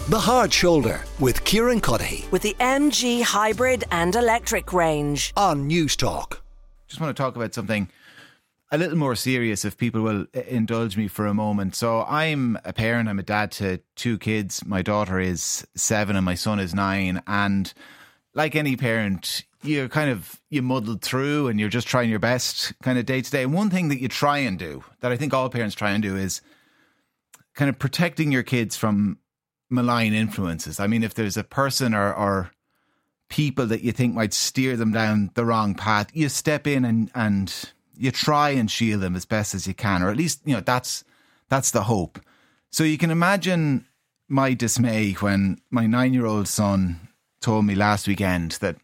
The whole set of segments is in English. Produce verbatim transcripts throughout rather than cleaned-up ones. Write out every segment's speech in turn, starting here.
The Hard Shoulder with Kieran Cuddihy with the M G hybrid and electric range on News Talk. Just want to talk about something a little more serious, if people will indulge me for a moment. So I'm a parent, I'm a dad to two kids. My daughter is seven and my son is nine. And like any parent, you kind of, you muddle through and you're just trying your best kind of day to day. And one thing that you try and do, that I think all parents try and do, is kind of protecting your kids from malign influences. I mean, if there's a person or, or people that you think might steer them down the wrong path, you step in and, and you try and shield them as best as you can, or at least, you know, that's that's the hope. So you can imagine my dismay when my nine-year-old son told me last weekend that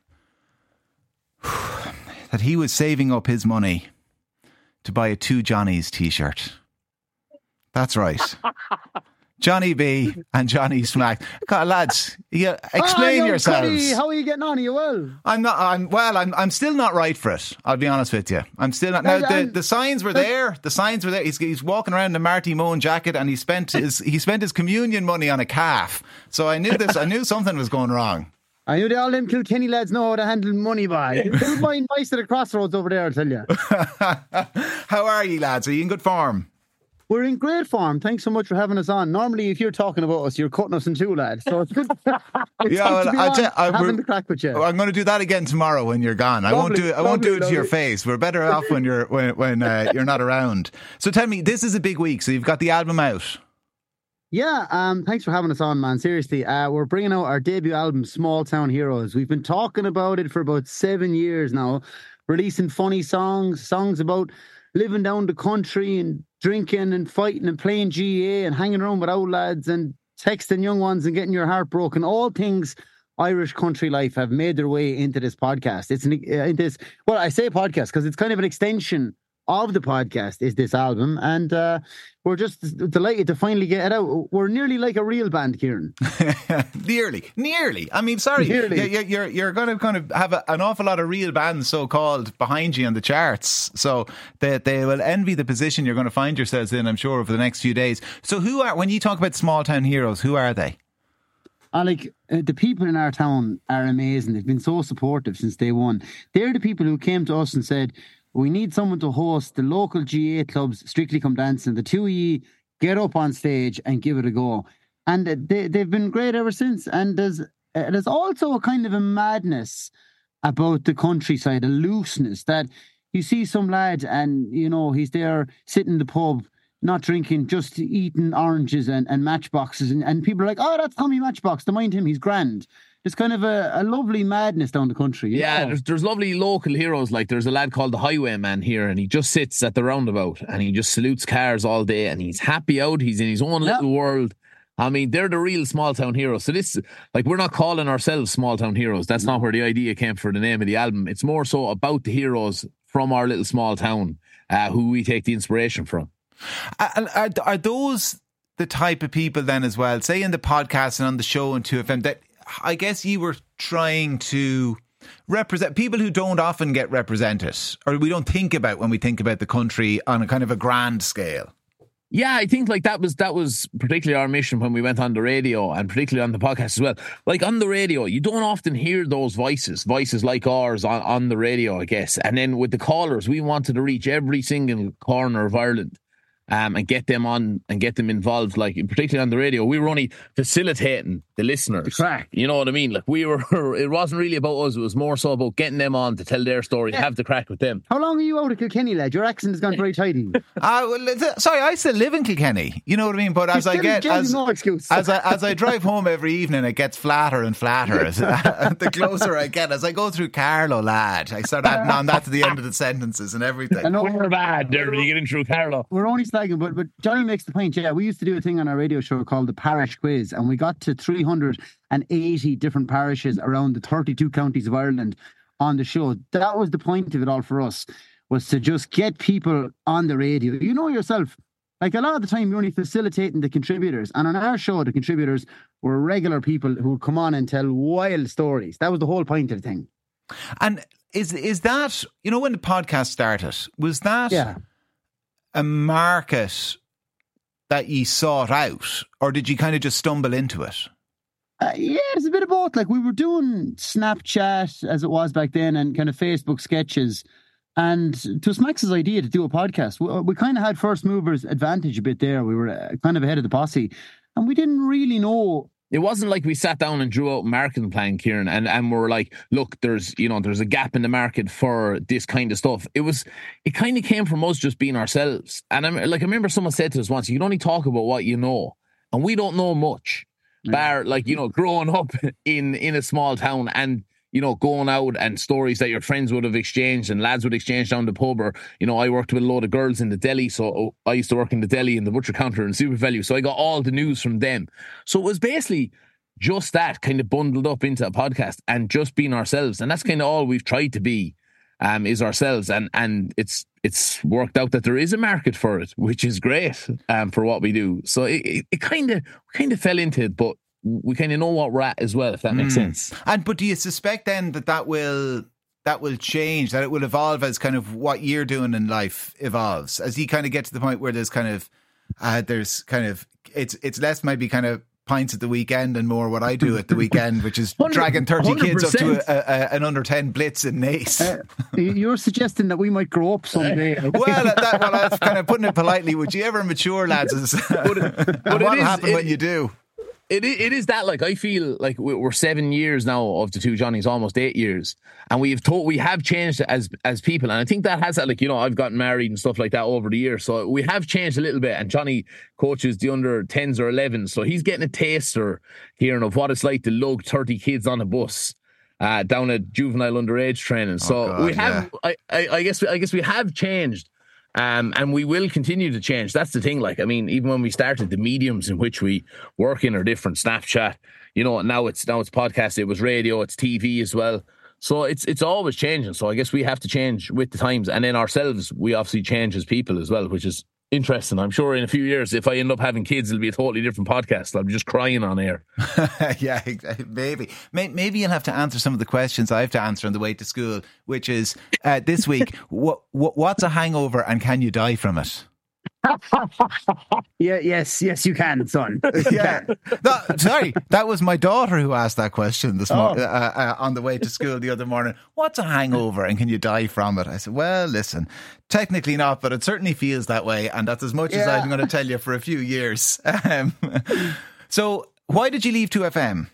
that he was saving up his money to buy a Two Johnnies t-shirt. That's right. Johnny B and Johnny Smack. God, lads, yeah, explain oh, yourselves. Cuddy, how are you getting on? Are you well? I'm not. I'm well. I'm. I'm still not right for it. I'll be honest with you. I'm still not. Now the, the signs were there. The signs were there. He's, he's walking around in a Marty Moan jacket, and he spent his he spent his communion money on a calf. So I knew this. I knew something was going wrong. I knew all them Kilkenny lads know how to handle money by. Don't mind mice at the crossroads over there, I'll tell you. How are you, lads? Are you in good form? We're in great form. Thanks so much for having us on. Normally, if you're talking about us, you're cutting us in two, lad. So it's good. It's yeah, well, to be I on, tell, I, having the crack with you. I'm going to do that again tomorrow when you're gone. I lovely, won't do it. I lovely, won't do it lovely. to your face. We're better off when you're when when uh, you're not around. So tell me, this is a big week. So you've got the album out. Yeah, um, thanks for having us on, man. Seriously, uh, we're bringing out our debut album, Small Town Heroes. We've been talking about it for about seven years now, releasing funny songs, songs about living down the country and drinking and fighting and playing G A A and hanging around with old lads and texting young ones and getting your heart broken. All things Irish country life have made their way into this podcast. It's an, uh, into this, well, I say podcast because it's kind of an extension of the podcast is this album, and uh, we're just delighted to finally get it out. We're nearly like a real band, Kieran. nearly, nearly. I mean, sorry, nearly. You're, you're you're going to kind of have a, an awful lot of real bands, so called, behind you on the charts. So they they will envy the position you're going to find yourselves in, I'm sure, over the next few days. So who are, when you talk about small town heroes, who are they? Uh, like uh, the people in our town are amazing. They've been so supportive since day one. They're the people who came to us and said, we need someone to host the local G A A clubs, Strictly Come Dancing. The two of you get up on stage and give it a go. And they, they've been great ever since. And there's, uh, there's also a kind of a madness about the countryside, a looseness that you see some lad and, you know, he's there sitting in the pub, not drinking, just eating oranges and, and matchboxes. And, and people are like, oh, that's Tommy Matchbox. To mind him, he's grand. There's kind of a, a lovely madness down the country. Yeah, know? there's, there's lovely local heroes. Like there's a lad called the Highwayman here, and he just sits at the roundabout and he just salutes cars all day, and he's happy out. He's in his own yeah. little world. I mean, they're the real small town heroes. So this, like, we're not calling ourselves small town heroes. That's not where the idea came for the name of the album. It's more so about the heroes from our little small town, uh, who we take the inspiration from. Are, are, are those the type of people then as well, say in the podcast and on the show and two F M, that I guess you were trying to represent people who don't often get represented, or we don't think about when we think about the country on a kind of a grand scale? Yeah, I think like that was that was particularly our mission when we went on the radio, and particularly on the podcast as well. Like on the radio, you don't often hear those voices, voices like ours on, on the radio, I guess. And then with the callers, we wanted to reach every single corner of Ireland. Um, and get them on and get them involved, like particularly on the radio. We were only facilitating the listeners. The crack. You know what I mean? Like we were, it wasn't really about us. It was more so about getting them on to tell their story, yeah. have the crack with them. How long are you out of Kilkenny, lad? Your accent has gone very tidy. uh, well, sorry, I still live in Kilkenny. You know what I mean? But as I get as, no excuse. as I as I drive home every evening, it gets flatter and flatter. The closer I get, as I go through Carlow, lad, I start adding on that to the end of the sentences and everything. I know we're bad there when you get in through Carlow. We're only slagging, but but Johnny makes the point. Yeah, we used to do a thing on our radio show called the Parish Quiz, and we got to three hundred eighty different parishes around the thirty-two counties of Ireland on the show. That was the point of it all for us, was to just get people on the radio. You know yourself, like a lot of the time you're only facilitating the contributors, and on our show the contributors were regular people who would come on and tell wild stories. That was the whole point of the thing. And is is that, you know, when the podcast started, was that yeah. a market that you sought out, or did you kind of just stumble into it? Uh, yeah, it's a bit of both. Like we were doing Snapchat as it was back then and kind of Facebook sketches. And it was Max's idea to do a podcast. We, we kind of had first movers advantage a bit there. We were uh, kind of ahead of the posse. And we didn't really know. It wasn't like we sat down and drew out a marketing plan, Kieran, and, and we were like, look, there's, you know, there's a gap in the market for this kind of stuff. It was, it kind of came from us just being ourselves. And I'm like, I remember someone said to us once, you can only talk about what you know. And we don't know much. Yeah. Bar, like, you know, growing up in, in a small town and, you know, going out and stories that your friends would have exchanged and lads would exchange down the pub, or, you know, I worked with a load of girls in the deli. So I used to work in the deli in the butcher counter and Super Value. So I got all the news from them. So it was basically just that kind of bundled up into a podcast and just being ourselves. And that's kind of all we've tried to be, um, is ourselves. And, and it's, it's worked out that there is a market for it, which is great, um, for what we do. So it, it, it kind of, kind of fell into it, but we kind of know what we're at as well, if that makes mm. sense. And but do you suspect then that that will that will change, that it will evolve as kind of what you're doing in life evolves, as you kind of get to the point where there's kind of uh, there's kind of it's it's less maybe kind of pints at the weekend and more what I do at the weekend, which is dragging thirty one hundred percent kids up to a, a, an under ten blitz in Naas. Uh, you're suggesting that we might grow up someday. well, at that, well, I was kind of putting it politely. Would you ever mature, lads? but it, but what will happen it, when you do? It it is that, like, I feel like we're seven years now of the two Johnnies, almost eight years, and we've told we have changed as as people, and I think that has that, like, you know, I've gotten married and stuff like that over the years, so we have changed a little bit. And Johnny coaches the under tens or elevens, so he's getting a taster here of what it's like to lug thirty kids on a bus uh, down at juvenile underage training. So oh God, we have, yeah. I, I I guess I guess we have changed. Um, and we will continue to change. That's the thing. Like, I mean, even when we started, the mediums in which we work in are different. Snapchat, you know, now it's now it's podcast. It was radio. It's T V as well. So it's it's always changing. So I guess we have to change with the times, and then ourselves, we obviously change as people as well, which is interesting. I'm sure in a few years, if I end up having kids, it'll be a totally different podcast. I'll be just crying on air. yeah, maybe. Maybe you'll have to answer some of the questions I have to answer on the way to school, which is uh, this week, what, what what's a hangover and can you die from it? yeah, yes, yes, you can, son. yeah. No, sorry, that was my daughter who asked that question this morning, oh. uh, uh, on the way to school the other morning. What's a hangover and can you die from it? I said, well, listen, technically not, but it certainly feels that way, and that's as much yeah. as I'm going to tell you for a few years. Um, so, why did you leave two F M?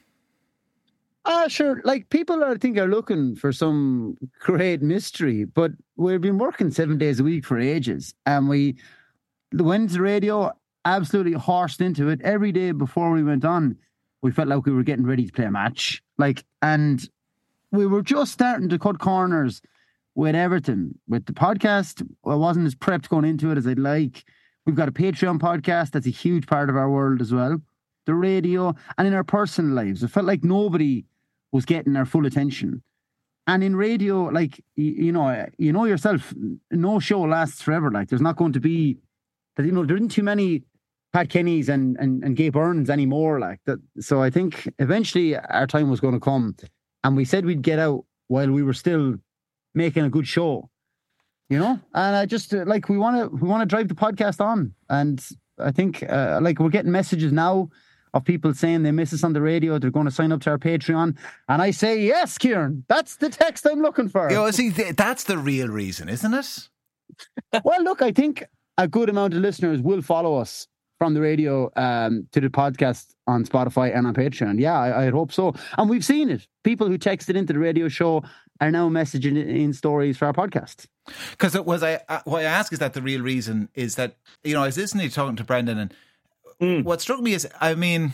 Ah, uh, sure. Like, people, I think, are looking for some great mystery, but we've been working seven days a week for ages, and we. The Wednesday radio, absolutely horsed into it. Every day before we went on, we felt like we were getting ready to play a match. Like, and we were just starting to cut corners with everything. With the podcast, I wasn't as prepped going into it as I'd like. We've got a Patreon podcast. That's a huge part of our world as well. The radio, and in our personal lives. It felt like nobody was getting our full attention. And in radio, like, you, you know, you know yourself, no show lasts forever. Like, there's not going to be... You know, there isn't too many Pat Kennys and, and, and Gabe Burns anymore, like that. So I think eventually our time was going to come, and we said we'd get out while we were still making a good show, you know. And I just uh, like we want to we want to drive the podcast on, and I think uh, like we're getting messages now of people saying they miss us on the radio. They're going to sign up to our Patreon, and I say yes, Kieran. That's the text I'm looking for. You know, see, that's the real reason, isn't it? Well, look, I think a good amount of listeners will follow us from the radio um, to the podcast on Spotify and on Patreon. Yeah, I, I hope so. And we've seen it. People who texted into the radio show are now messaging in stories for our podcast. Because it was I. Uh, what I ask is that the real reason is that, you know, I was listening to talking to Brendan, and mm. what struck me is, I mean,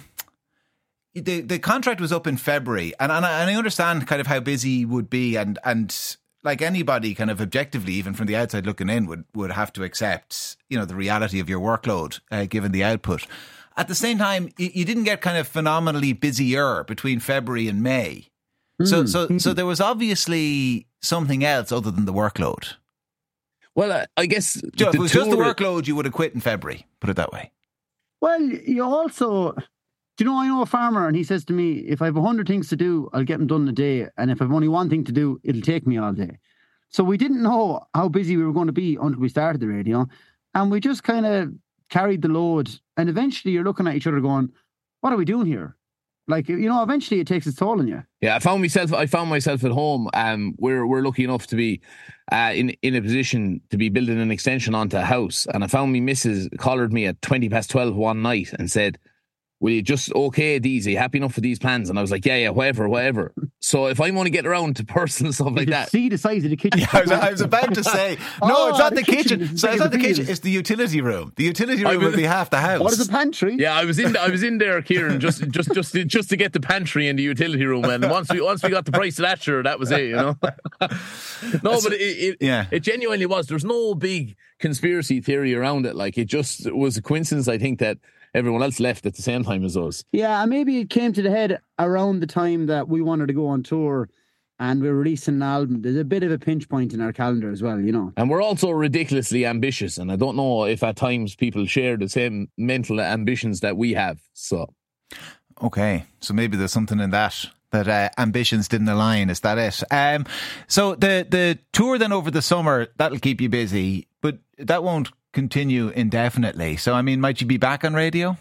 the the contract was up in February, and and I, and I understand kind of how busy he would be, and and. Like anybody kind of objectively, even from the outside looking in, would, would have to accept, you know, the reality of your workload, uh, given the output. At the same time, you, you didn't get kind of phenomenally busier between February and May. Mm. So, so, so there was obviously something else other than the workload. Well, uh, I guess... So if it was just the workload, you would have quit in February, put it that way. Well, you also... Do you know, I know a farmer, and he says to me, if I have a hundred things to do, I'll get them done in a day. And if I've only one thing to do, it'll take me all day. So we didn't know how busy we were going to be until we started the radio. And we just kind of carried the load. And eventually you're looking at each other going, what are we doing here? Like, you know, eventually it takes its toll on you. Yeah, I found myself. I found myself at home. Um, we're we're lucky enough to be, uh, in in a position to be building an extension onto a house, and I found me missus collared me at twenty past twelve one night and said, "Will you just okay these? Are you happy enough with these plans?" And I was like, "Yeah, yeah, whatever, whatever." So if I'm only getting around to personal stuff like you that, see the size of the kitchen. Yeah, I, was, I was about to say, no, Oh, it's not the the, kitchen. kitchen. So it's not the It's kitchen. It's the utility room. The utility room was- will be half the house. What is a pantry? yeah, I was in. I was in there, Kieran, just just just to, just to get the pantry and the utility room. And once we once we got the price of that, sure, that was it. You know. No, but it, it Yeah. it genuinely was. There's no big conspiracy theory around it. Like, it just was a coincidence. I think that everyone else left at the same time as us. Yeah, and maybe it came to the head around the time that we wanted to go on tour and we're releasing an album. There's a bit of a pinch point in our calendar as well, you know. And we're also ridiculously ambitious. And I don't know if at times people share the same mental ambitions that we have. So, Okay, so maybe there's something in that. That uh, ambitions didn't align. Is that it? Um, so the the tour then over the summer, that'll keep you busy, but that won't continue indefinitely. So I mean, might you be back on radio?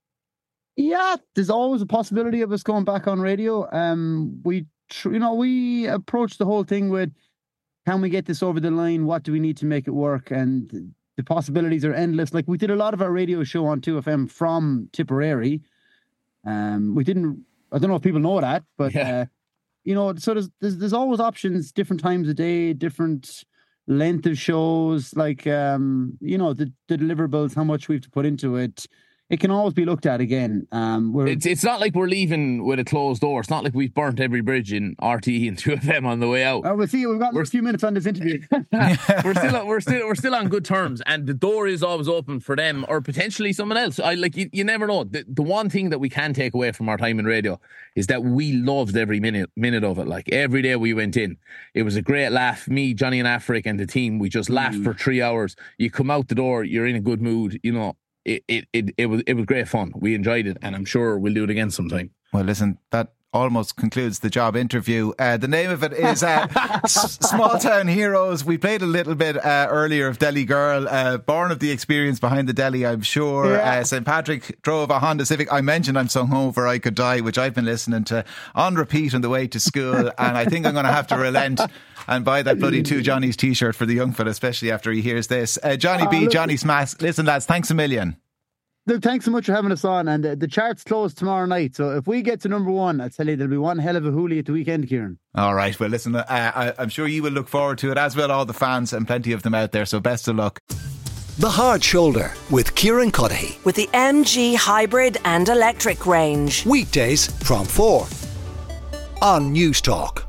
Yeah, there's always a possibility of us going back on radio. Um, we, tr- you know, we approach the whole thing with, can we get this over the line? What do we need to make it work? And the possibilities are endless. Like, we did a lot of our radio show on two F M from Tipperary. Um, we didn't. I don't know if people know that, but Yeah. uh, you know, so there's, there's there's always options, different times of day, different length of shows. Like, um, you know, the, the deliverables, how much we have to put into it. It can always be looked at again. Um, we're, It's it's not like we're leaving with a closed door. It's not like we've burnt every bridge in R T E and two F M on the way out. Oh, we'll see. We've got a few minutes on this interview. we're still we're still we're still on good terms, and the door is always open for them or potentially someone else. I like you, you never know. The, the one thing that we can take away from our time in radio is that we loved every minute minute of it. Like, every day we went in, it was a great laugh. Me, Johnny, and Afric, and the team, we just laughed mm. for three hours. You come out the door, you're in a good mood. You know. It, it it it was it was great fun. We enjoyed it, and I'm sure we'll do it again sometime. Well, listen, that almost concludes the job interview. Uh, the name of it is uh, S- Small Town Heroes. We played a little bit uh, earlier of Delhi Girl, uh, born of the experience behind the Delhi, I'm sure. Yeah. Uh, Saint Patrick drove a Honda Civic. I mentioned I'm so hungover I could die, which I've been listening to on repeat on the way to school, and I think I'm going to have to relent and buy that bloody Two Johnny's t-shirt for the young fella, especially after he hears this. Uh, Johnny oh, B, look, Johnny Smash. Listen, lads, thanks a million. Look, thanks so much for having us on. And uh, the chart's closed tomorrow night. So if we get to number one, I tell you, there'll be one hell of a hoolie at the weekend, Kieran. All right. Well, listen, uh, I, I'm sure you will look forward to it, as will all the fans, and plenty of them out there. So best of luck. The Hard Shoulder with Kieran Cuddihy. With the M G hybrid and electric range. Weekdays from four on News Talk.